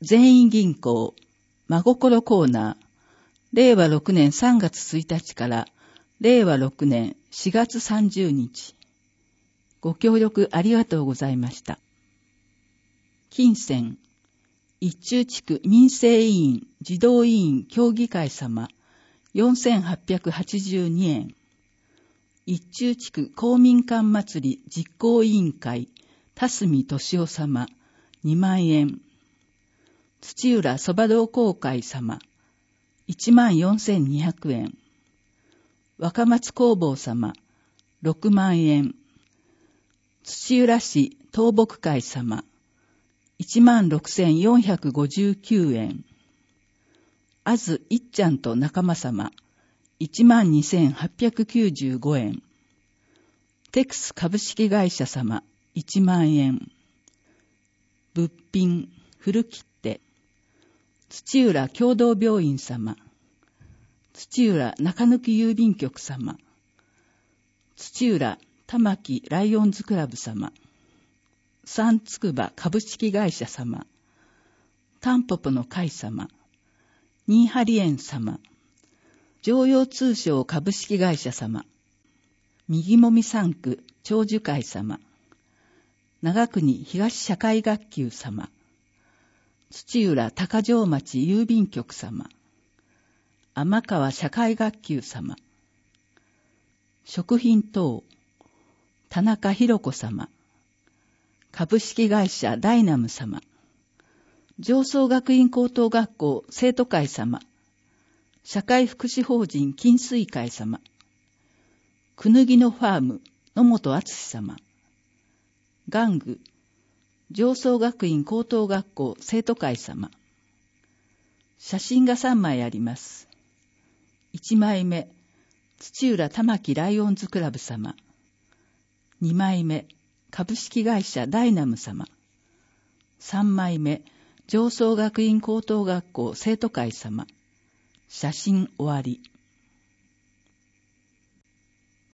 全員銀行真心コーナー、令和6年3月1日から令和6年4月30日。ご協力ありがとうございました。金銭、一中地区民生委員児童委員協議会様、4882円。一中地区公民館祭り実行委員会田住俊夫様、2万円。土浦そば同好会様、14,200円。若松工房様、6万円。土浦市倒木会様、16,459円。あずいっちゃんと仲間様、12,895円。テクス株式会社様、1万円。物品、古切手。土浦共同病院様、土浦中抜郵便局様、土浦玉木ライオンズクラブ様、三つくば株式会社様、タンポポの会様、新針園様、常陽通商株式会社様、右もみ3区長寿会様、長国東社会学級様、土浦高城町郵便局様、天川社会学級様、食品等、田中博子様、株式会社ダイナム様、上総学院高等学校生徒会様、社会福祉法人金水会様、くぬぎのファーム野本敦様、玩具、上総学院高等学校生徒会様。写真が3枚あります。1枚目、土浦玉木ライオンズクラブ様。2枚目、株式会社ダイナム様。3枚目、上総学院高等学校生徒会様。写真終わり。